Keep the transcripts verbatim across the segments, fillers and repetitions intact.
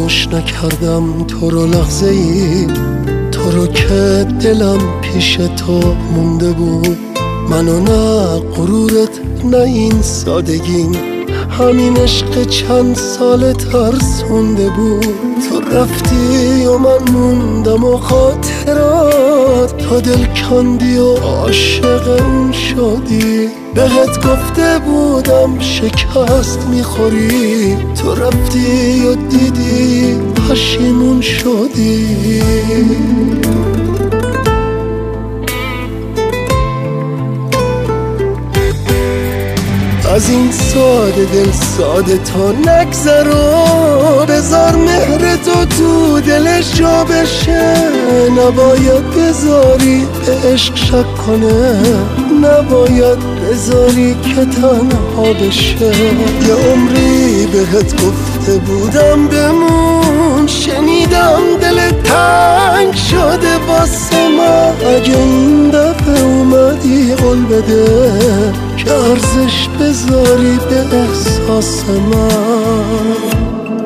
فراموش نکردم تو رو لحظه ای، تو رو که دلم پیش تو مونده بود. منو نه غرورت نه این سادگیم، همین عشق چند سال ترسونده بود. تو رفتی و من موندم و خاطرات، تا دل کندی و عاشق اون شدی. بهت گفته بودم شکست میخوری، تو رفتی و دیدی پشیمون شدی. از این ساده دل ساده تا نگذر و بذار مهر تو تو دلش جا بشه. نباید بذاری به عشق شک کنه، نباید بذاری که تنها بشه. یه عمری بهت گفته بودم بمون، شنیدم دل تنگ شده واسه من. اگه این دفعه اومدی قول بده که ارزش بذاری به احساس من.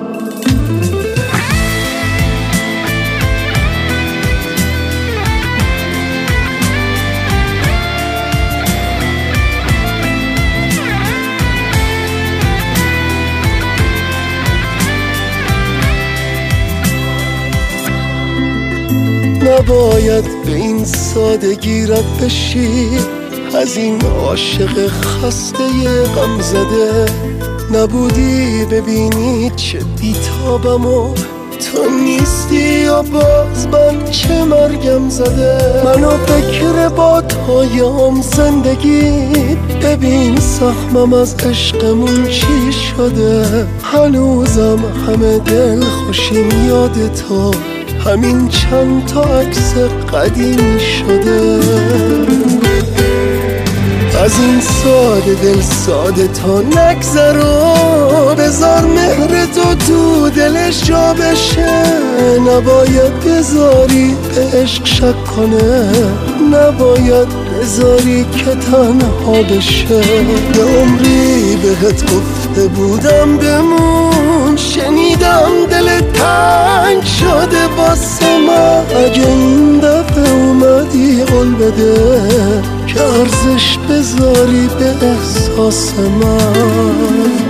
نباید به این سادگی رد بشی، از این عاشق خسته غم زده. نبودی ببینی چه بیتابم و تو نیستی و باز من چه مرگم زده. منو فکر با تایم زندگی، ببین سخمم از عشقمون چی شده. هنوزم همه دل خوشیم یاد تو، همین چند تا عکس قدیمی شده. از این ساده دل ساده تا نگذر و بذار مهر تو تو دلش جا بشه. نباید بذاری به عشق شک کنه، نباید بذاری که تنها بشه. به عمری بهت گفته بودم بمون، شنیدم دل تنگ شده واسه من. اگه این دفعه اومدی قول بده که ارزش بذاری به احساس من.